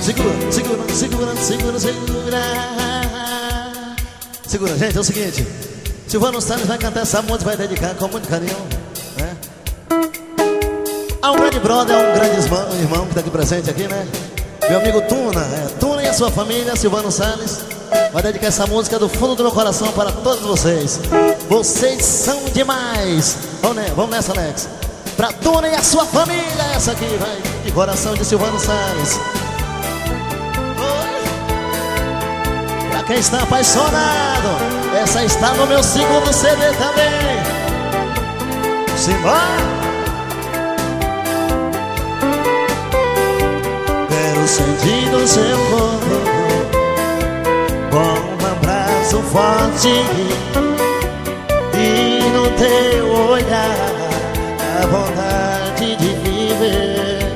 Segura, segura, segura, segura, segura. Segura, gente, é o seguinte. Silvano Salles vai cantar essa música, vai dedicar com muito carinho, né? A um grande brother, a um grande irmão que está aqui presente aqui, né? Meu amigo Tuna, Tuna e a sua família, Silvano Salles vai dedicar essa música do fundo do meu coração para todos vocês. Vocês são demais. Vamos nessa, Alex. Pra Tuna e a sua família, essa aqui vai de coração de Silvano Salles. Pra quem está apaixonado, essa está no meu segundo CD também. Simbora! Quero sentir do seu corpo com um abraço forte e no teu olhar a vontade de viver.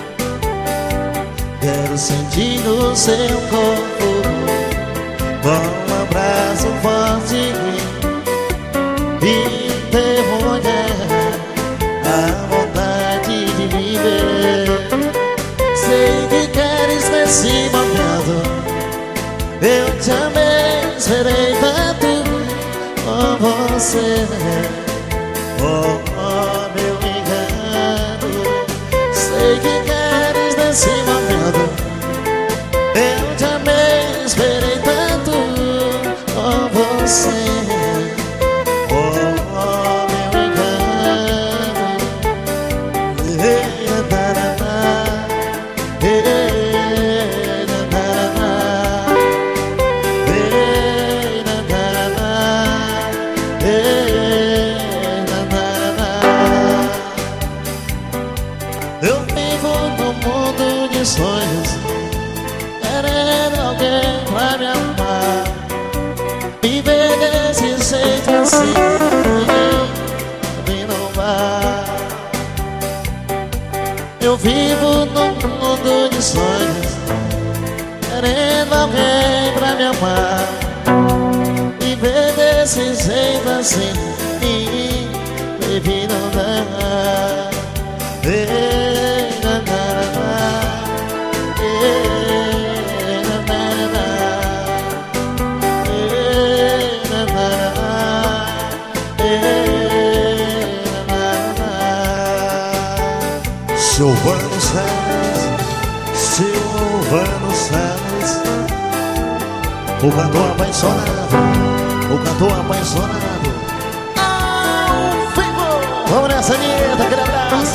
Quero sentir no seu corpo com um abraço forte e no teu olhar a vontade de viver. Sei que queres nesse momento, eu te amei, esperei tanto com você. Oh, meu engano. Sei que queres nesse momento, eu te amei, esperei tanto com você. Eu vivo num mundo de sonhos, querendo alguém pra me amar. Viver desse jeito assim, me não vai. Eu vivo num mundo de sonhos, querendo alguém pra me amar. Viver desse jeito assim, baby, não dá. Silvano Salles, Silvano Salles, o cantor apaixonado, o cantor apaixonado. Ao vivo! Vamos nessa vinheta, aquele abraço.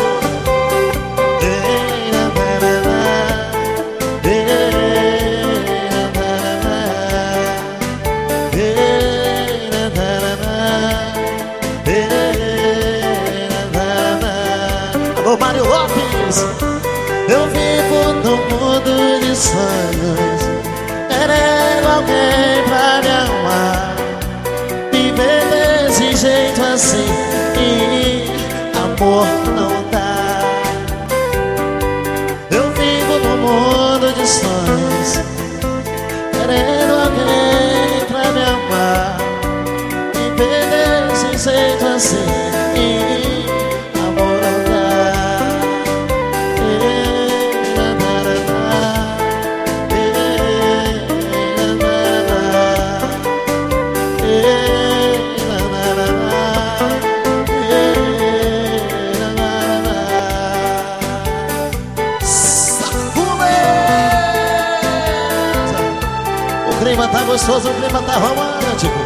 Alô, Mário Lopes. Eu vivo num mundo de sonhos, querendo alguém pra me amar. Viver desse jeito assim, amor não dá. Eu vivo num mundo de sonhos, querendo alguém pra me amar. Viver desse jeito assim, amor não dá. O clima tá gostoso, o clima tá romântico.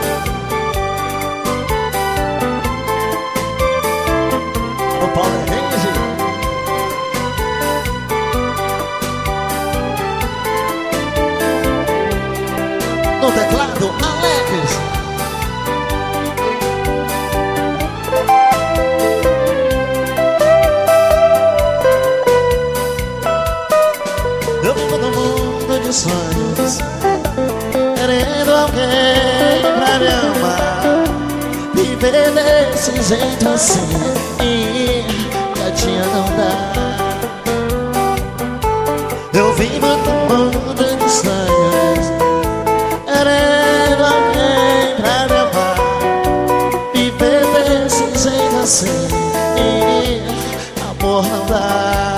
O Paulo Henrique no teclado, Alex. Eu vivo num mundo de sonhos, querendo alguém pra me amar. Viver desse jeito assim, gatinha, não dá. Eu vivo num mundo de sonhos, querendo alguém pra me amar. Viver desse jeito assim, amor não dá.